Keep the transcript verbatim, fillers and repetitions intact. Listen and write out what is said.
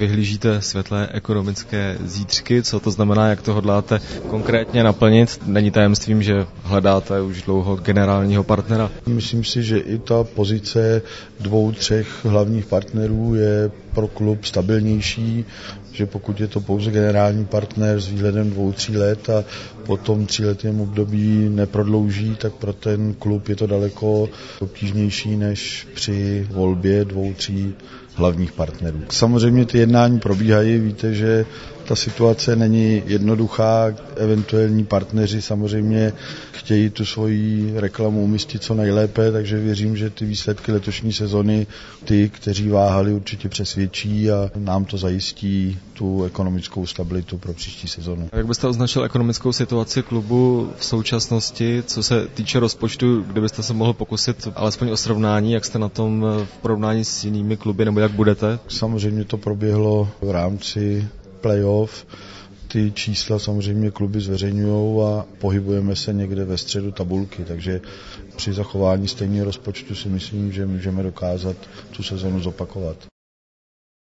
vyhlížíte světlé ekonomické zítřky? Co to znamená, jak to hodláte konkrétně naplnit? Není tajemstvím, že hledáte už dlouho generálního partnera. Myslím si, že i ta pozice dvou, třech hlavních partnerů je pro klub stabilnější, že pokud je to pouze generální partner s výhledem dvou, tří let a po tom tříletém období neprodlouží, tak pro ten klub je to daleko obtížnější než při volbě dvou, tří hlavních partnerů. Samozřejmě ty jednání probíhají, víte, že ta situace není jednoduchá, eventuální partneři samozřejmě chtějí tu svoji reklamu umístit co nejlépe, takže věřím, že ty výsledky letošní sezony, ty, kteří váhali, určitě přesvědčí a nám to zajistí tu ekonomickou stabilitu pro příští sezonu. Jak byste označil ekonomickou situaci klubu v současnosti, co se týče rozpočtu, kdybyste se mohl pokusit alespoň o srovnání, jak jste na tom v porovnání s jinými kluby, nebo jak budete? Samozřejmě to proběhlo v rámci playoff. Ty čísla samozřejmě kluby zveřejňují a pohybujeme se někde ve středu tabulky, takže při zachování stejného rozpočtu si myslím, že můžeme dokázat tu sezonu zopakovat.